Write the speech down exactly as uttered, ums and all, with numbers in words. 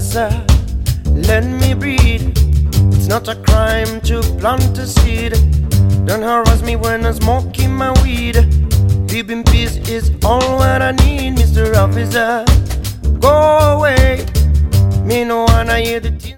officer, let me breathe. It's not a crime to plant a seed. Don't harass me when I'm smoking my weed. Live in peace is all what I need, Mister Officer. Go away, me no wanna hear the